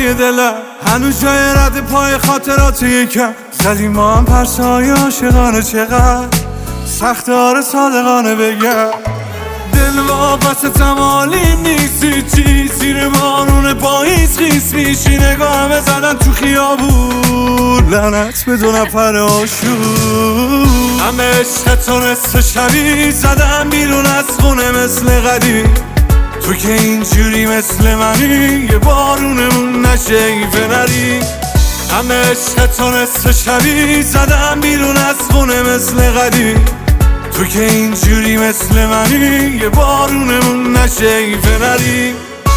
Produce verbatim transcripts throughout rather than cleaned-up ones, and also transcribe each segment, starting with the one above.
های دلم هنوز جای رد پای خاطرات یکم زدیم ما هم پرسای عاشقانه چقدر سخت آره صادقانه بگم دل واپستم عالیم نیستی چی زیر بارون پاییز خیس میشی نگاهم زدن تو خیابون لعنت به دو نفر آشون همه عشق تو نصف شبی زدم بیرون از خونه مثل قدیم تو که اینجوری مثل منی یه بارونمون نشه ایفه نری همه عشق تو نصف شبی زدم بیرون از خونه مثل قدیم تو که اینجوری مثل منی یه بارونمون نشه ایفه نری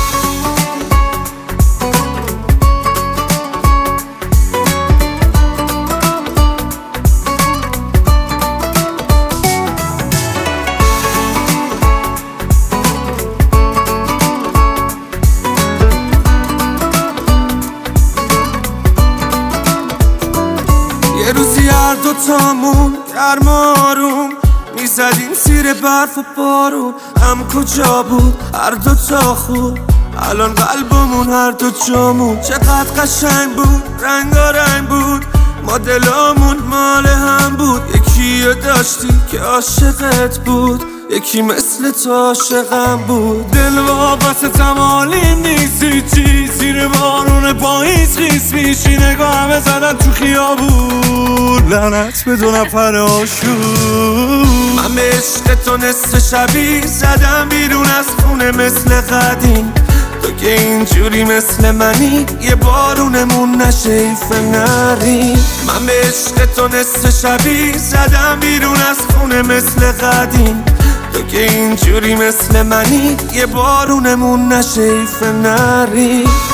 یه روزی هر دوتامون گرم آروم میزدیم زیر برف و بارون هم کجا بود هر دوتا خوب الان قلبمون هر دو جامون چقدر قشنگ بود رنگارنگ بود ما دلامون مال هم بود یکی رو داشتی که عاشقت بود یکی مثل تو عاشقم بود دل واپستم عالیم نیستی چی زیر بارون پاییز خیس میشی نگاهم زدن تو خیابون لعنت به دو نفر آشون من به عشق تو نصف شبی زدم بیرون از خونه مثل قدیم تو که اینجوری مثل منی یه بارونمون نشه ایفه نری من به عشق تو نصف شبی زدم بیرون از خونه مثل قدیم تو که اینجوری مثل منی یه بارونمون نشه ایفه نری